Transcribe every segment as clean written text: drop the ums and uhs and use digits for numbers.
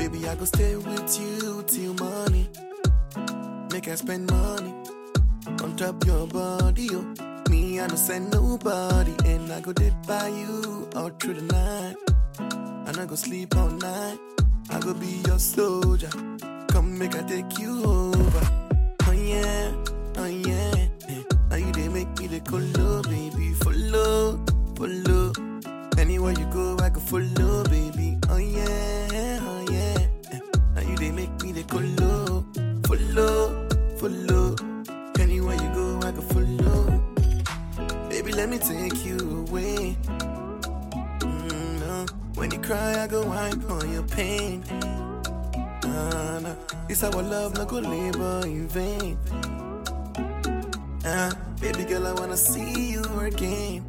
Baby, I go stay with you till morning. Make I spend money on top your body, yo. Me, I don't send nobody, and I go dip by you all through the night. And I go sleep all night. I go be your soldier. Come make I take you over. Oh yeah, oh yeah. Now you they make me the color, baby. Follow, follow. Anywhere you go, I go follow, baby. Oh yeah, oh yeah. Now you they make me the color. Follow, follow. Anywhere you go, I go follow. Baby, let me take you away. When you cry, I go wipe on your pain. Nah. This our love, no go labor in vain. Baby girl, I wanna see you again.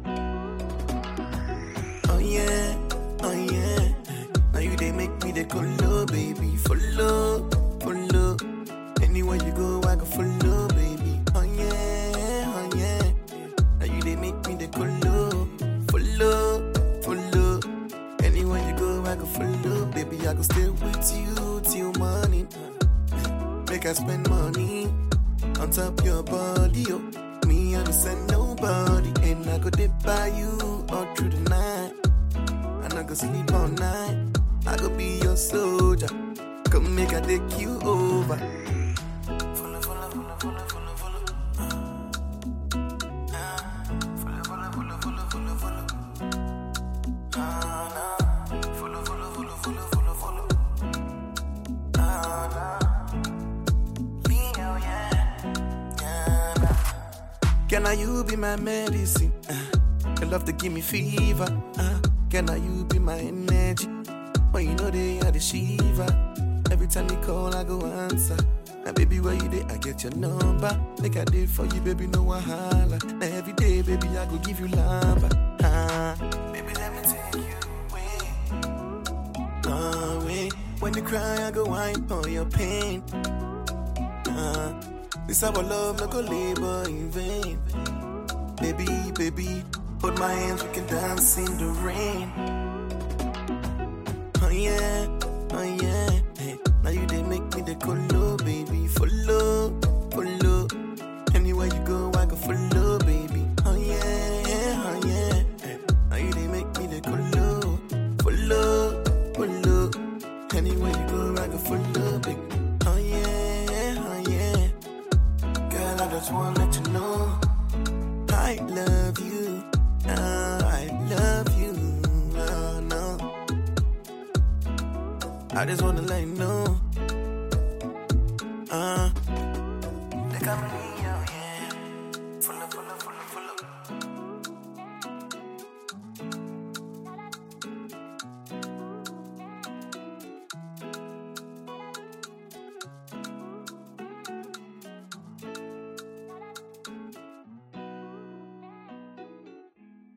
Oh yeah, oh yeah. Now you they make me the color, baby. Follow, follow. Anywhere you go, I go follow, baby. Oh yeah, oh yeah. Now you they make me the color. Follow, follow. Anywhere you go, I go follow, baby. I go stay with you till morning. Make I spend money on top your body, yo. Me, I don't send nobody, and I go dip by you all through the night. And I go sleep all night. I go be your soldier. Come make I take you over. Follow, follow, follow, follow, follow, follow. Follow, follow, follow, follow, follow, follow. Follow, follow, follow, follow, follow, follow. Me, oh yeah. Can I you be my medicine? Your love to give me fever. Can I you be my energy? When you know they are the shiva. Every time you call, I go answer. Now baby, where you there? I get your number. Like I did for you, baby, no wahala. Now every day, baby, I go give you lamba. Baby, let me take you away. When you cry, I go wipe on your pain. This our love, no go labor in vain. Baby, baby, hold my hands, we can dance in the rain. Oh yeah, oh yeah. Hey, now you they make me the color, baby. Follow, follow. Anywhere you go, I go follow, baby. Oh yeah, oh yeah. Hey, now you they make me the color. Follow, follow. Anywhere you go, I go follow, baby. Oh yeah, oh yeah. Girl, I just wanna let you know I love you. I love you. No. I just wanna let you know. They got me.